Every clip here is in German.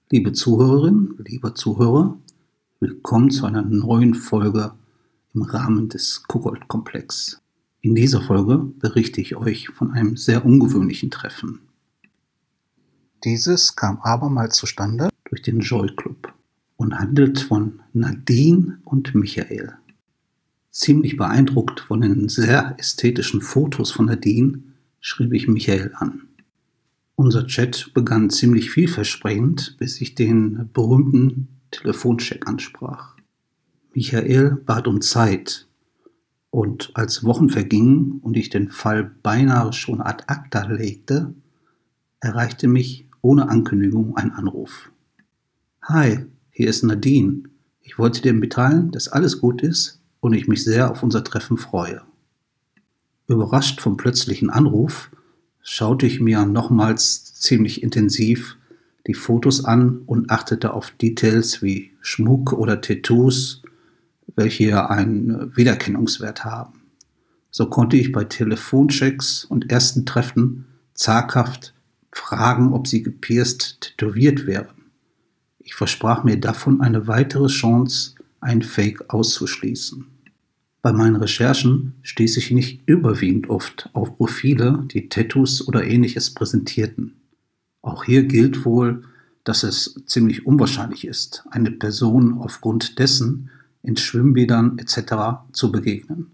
Liebe Zuhörerinnen, lieber Zuhörer, willkommen zu einer neuen Folge im Rahmen des Kuckold-Komplex. In dieser Folge berichte ich euch von einem sehr ungewöhnlichen Treffen. Dieses kam abermals zustande durch den Joy Club und handelt von Nadine und Michael. Ziemlich beeindruckt von den sehr ästhetischen Fotos von Nadine schrieb ich Michael an. Unser Chat begann ziemlich vielversprechend, bis ich den berühmten Telefoncheck ansprach. Michael bat um Zeit, und als Wochen vergingen und ich den Fall beinahe schon ad acta legte, erreichte mich ohne Ankündigung ein Anruf. Hi, hier ist Nadine. Ich wollte dir mitteilen, dass alles gut ist und ich mich sehr auf unser Treffen freue. Überrascht vom plötzlichen Anruf schaute ich mir nochmals ziemlich intensiv die Fotos an und achtete auf Details wie Schmuck oder Tattoos, welche einen Wiedererkennungswert haben. So konnte ich bei Telefonchecks und ersten Treffen zaghaft fragen, ob sie gepierst tätowiert wären. Ich versprach mir davon eine weitere Chance, ein Fake auszuschließen. Bei meinen Recherchen stieß ich nicht überwiegend oft auf Profile, die Tattoos oder Ähnliches präsentierten. Auch hier gilt wohl, dass es ziemlich unwahrscheinlich ist, eine Person aufgrund dessen in Schwimmbädern etc. zu begegnen.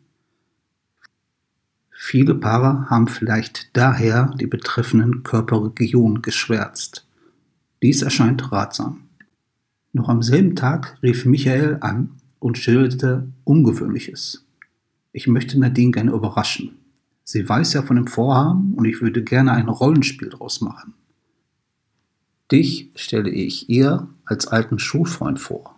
Viele Paare haben vielleicht daher die betreffenden Körperregionen geschwärzt. Dies erscheint ratsam. Noch am selben Tag rief Michael an und schilderte Ungewöhnliches. Ich möchte Nadine gerne überraschen. Sie weiß ja von dem Vorhaben und ich würde gerne ein Rollenspiel draus machen. Dich stelle ich ihr als alten Schulfreund vor.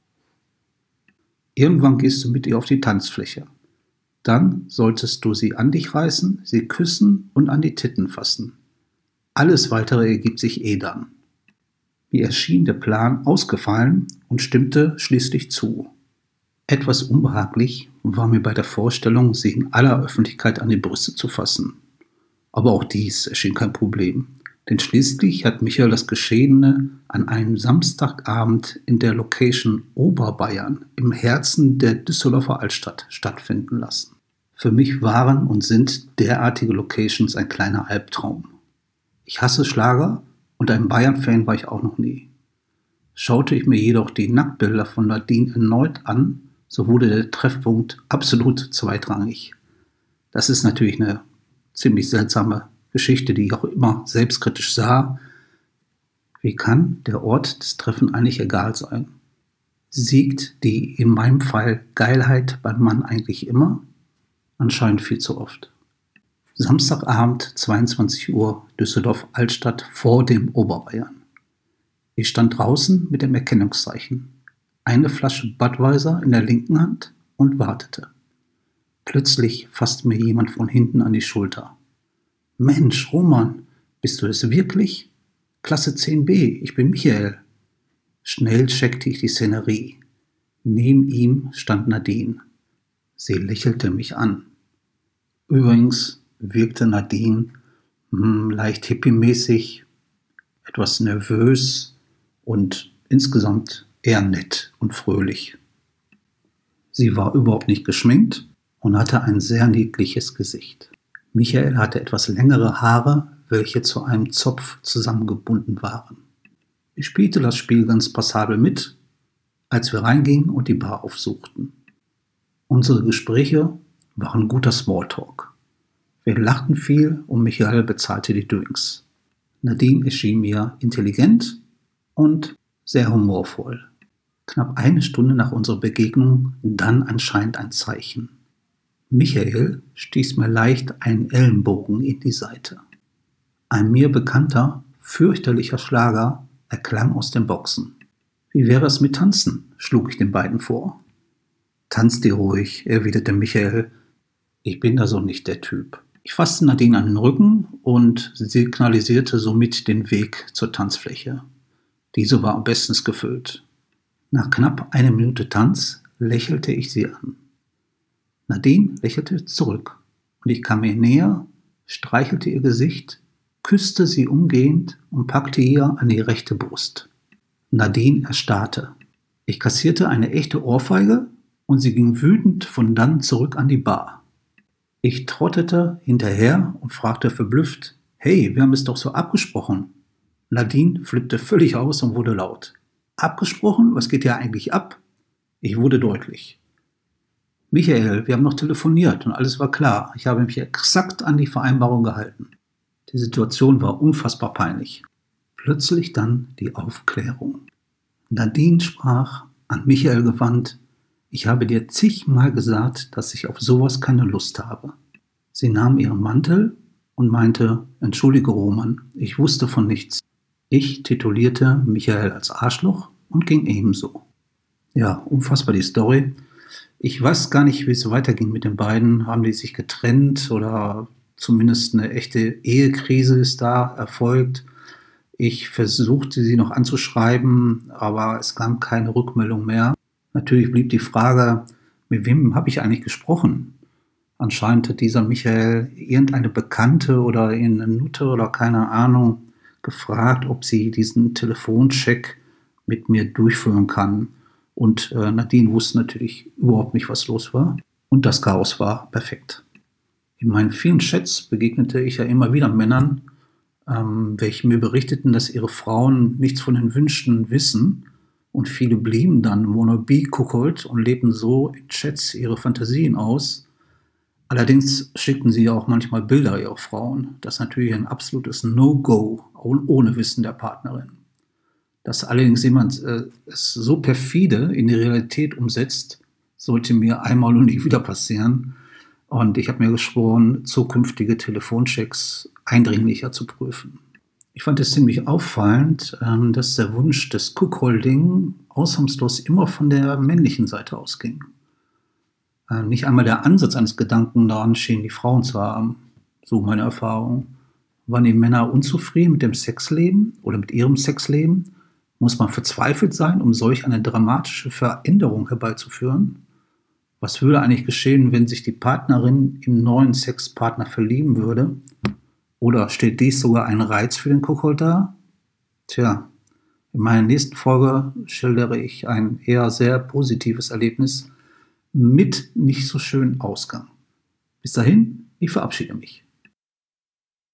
Irgendwann gehst du mit ihr auf die Tanzfläche. Dann solltest du sie an dich reißen, sie küssen und an die Titten fassen. Alles Weitere ergibt sich dann. Mir erschien der Plan ausgefallen und stimmte schließlich zu. Etwas unbehaglich war mir bei der Vorstellung, sie in aller Öffentlichkeit an die Brüste zu fassen. Aber auch dies erschien kein Problem, denn schließlich hat Michael das Geschehene an einem Samstagabend in der Location Oberbayern im Herzen der Düsseldorfer Altstadt stattfinden lassen. Für mich waren und sind derartige Locations ein kleiner Albtraum. Ich hasse Schlager und ein Bayern-Fan war ich auch noch nie. Schaute ich mir jedoch die Nacktbilder von Nadine erneut an, so wurde der Treffpunkt absolut zweitrangig. Das ist natürlich eine ziemlich seltsame Geschichte, die ich auch immer selbstkritisch sah. Wie kann der Ort des Treffens eigentlich egal sein? Siegt die in meinem Fall Geilheit beim Mann eigentlich immer? Anscheinend viel zu oft. Samstagabend, 22 Uhr, Düsseldorf Altstadt vor dem Oberbayern. Ich stand draußen mit dem Erkennungszeichen, eine Flasche Budweiser in der linken Hand und wartete. Plötzlich fasste mir jemand von hinten an die Schulter. Mensch, Roman, bist du es wirklich? Klasse 10b, ich bin Michael. Schnell checkte ich die Szenerie. Neben ihm stand Nadine. Sie lächelte mich an. Übrigens wirkte Nadine leicht hippiemäßig, etwas nervös und insgesamt eher nett und fröhlich. Sie war überhaupt nicht geschminkt und hatte ein sehr niedliches Gesicht. Michael hatte etwas längere Haare, welche zu einem Zopf zusammengebunden waren. Ich spielte das Spiel ganz passabel mit, als wir reingingen und die Bar aufsuchten. Unsere Gespräche waren guter Smalltalk. Wir lachten viel und Michael bezahlte die Drinks. Nadine erschien mir intelligent und sehr humorvoll. Knapp eine Stunde nach unserer Begegnung dann anscheinend ein Zeichen. Michael stieß mir leicht einen Ellenbogen in die Seite. Ein mir bekannter, fürchterlicher Schlager erklang aus den Boxen. Wie wäre es mit Tanzen? Schlug ich den beiden vor. Tanzt dir ruhig, erwiderte Michael. Ich bin da so nicht der Typ. Ich fasste Nadine an den Rücken und signalisierte somit den Weg zur Tanzfläche. Diese war bestens gefüllt. Nach knapp einer Minute Tanz lächelte ich sie an. Nadine lächelte zurück und ich kam ihr näher, streichelte ihr Gesicht, küsste sie umgehend und packte ihr an die rechte Brust. Nadine erstarrte. Ich kassierte eine echte Ohrfeige und sie ging wütend von dann zurück an die Bar. Ich trottete hinterher und fragte verblüfft: »Hey, wir haben es doch so abgesprochen.« Nadine flippte völlig aus und wurde laut. »Abgesprochen? Was geht hier eigentlich ab?« Ich wurde deutlich. »Michael, wir haben noch telefoniert und alles war klar. Ich habe mich exakt an die Vereinbarung gehalten.« Die Situation war unfassbar peinlich. Plötzlich dann die Aufklärung. Nadine sprach, an Michael gewandt: »Ich habe dir zigmal gesagt, dass ich auf sowas keine Lust habe.« Sie nahm ihren Mantel und meinte: »Entschuldige, Roman, ich wusste von nichts.« Ich titulierte Michael als Arschloch und ging ebenso. Ja, unfassbar die Story. Ich weiß gar nicht, wie es weiterging mit den beiden. Haben die sich getrennt oder zumindest eine echte Ehekrise ist da erfolgt? Ich versuchte sie noch anzuschreiben, aber es kam keine Rückmeldung mehr. Natürlich blieb die Frage, mit wem habe ich eigentlich gesprochen? Anscheinend hat dieser Michael irgendeine Bekannte oder irgendeine Nutte oder keine Ahnung gefragt, ob sie diesen Telefoncheck mit mir durchführen kann. Und Nadine wusste natürlich überhaupt nicht, was los war. Und das Chaos war perfekt. In meinen vielen Chats begegnete ich ja immer wieder Männern, welche mir berichteten, dass ihre Frauen nichts von den Wünschen wissen. Und viele blieben dann wannabe-Kuckold und lebten so in Chats ihre Fantasien aus. Allerdings schickten sie ja auch manchmal Bilder ihrer Frauen. Das ist natürlich ein absolutes No-Go, ohne Wissen der Partnerin. Dass allerdings jemand es so perfide in die Realität umsetzt, sollte mir einmal und nie wieder passieren. Und ich habe mir geschworen, zukünftige Telefonchecks eindringlicher zu prüfen. Ich fand es ziemlich auffallend, dass der Wunsch des Cuckolding ausnahmslos immer von der männlichen Seite ausging. Nicht einmal der Ansatz eines Gedanken daran schien die Frauen zu haben, so meine Erfahrung. Waren die Männer unzufrieden mit dem Sexleben oder mit ihrem Sexleben? Muss man verzweifelt sein, um solch eine dramatische Veränderung herbeizuführen? Was würde eigentlich geschehen, wenn sich die Partnerin im neuen Sexpartner verlieben würde? Oder steht dies sogar ein Reiz für den Cuckold dar? Tja, in meiner nächsten Folge schildere ich ein eher sehr positives Erlebnis mit nicht so schönen Ausgang. Bis dahin, ich verabschiede mich.